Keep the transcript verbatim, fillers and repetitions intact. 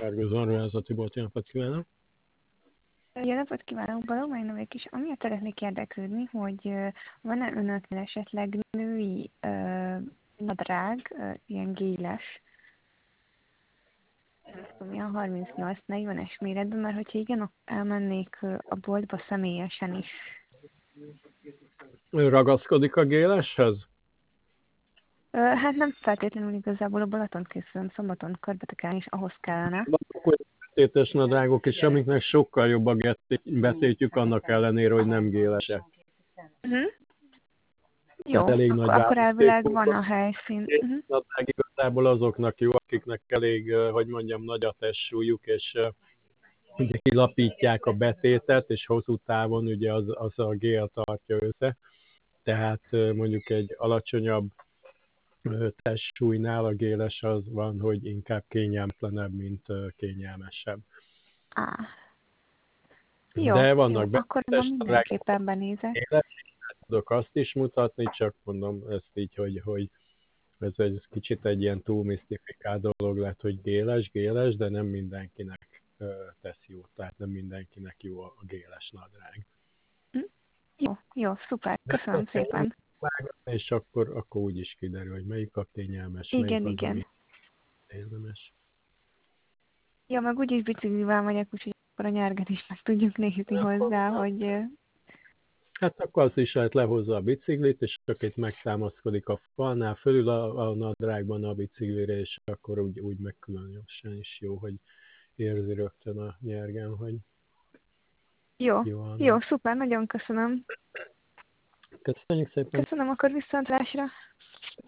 Zsarnóháza Tibor, jó napot kívánok! Jó napot kívánok, Balogh Novik is. Amiatt szeretnék érdeklődni, hogy ö, van-e önöknél esetleg női ö, nadrág, ö, ilyen géles, nem tudom, ilyen harmincnyolc-negyvenes méretben, mert hogyha igen, akkor elmennék ö, a boltba személyesen is. Ő ragaszkodik a géleshez? Ö, hát nem feltétlenül igazából a Balaton készülöm szombaton körbetekelni, és ahhoz kellene. Vannak olyan betétes nadrágok is, amiknek sokkal jobb a getté- betétjük, annak ellenére, hogy nem gélesek. Uh-huh. Jó, Tehát elég akkor, nagy akkor elvileg választékunk van van. a helyszín. Egy Uh-huh. nadrág igazából azoknak jó, akiknek elég, eh, hogy mondjam, nagy a testsúlyuk, és eh, ugye kilapítják a betétet, és hosszú távon ugye az, az a gél tartja össze. Tehát eh, mondjuk egy alacsonyabb eh, testsúlynál a géles az van, hogy inkább kényelmetlenebb, mint eh, kényelmesebb. Á, jó, De jó, vannak akkor ma betétes nadrágok, mindenképpen benézek. éles, tudok azt is mutatni, csak mondom ezt így, hogy, hogy ez egy kicsit egy ilyen túl misztifikált dolog lett, hogy géles, géles, de nem mindenkinek ö, tesz jót, tehát nem mindenkinek jó a géles nadrág. Hm? Jó, jó, szuper, De köszönöm szépen. és akkor, akkor úgy is kiderül, hogy melyik a kényelmes, melyik Igen, az, ami igen. érdemes. Ja, meg úgyis biciklivel megyek, úgyhogy akkor a nyerget is meg tudjuk nézni hozzá, hogy... ö, Hát akkor az is lehet lehozza a biciklit, és csak itt megtámaszkodik a falnál, fölül a, a nadrágban a biciklire, és akkor úgy, úgy megkülönösen is jó, hogy érzi rögtön a nyergen, hogy Jó, jó a jó, nap. szuper, nagyon köszönöm. Köszönjük szépen! Köszönöm, akkor viszontlátásra.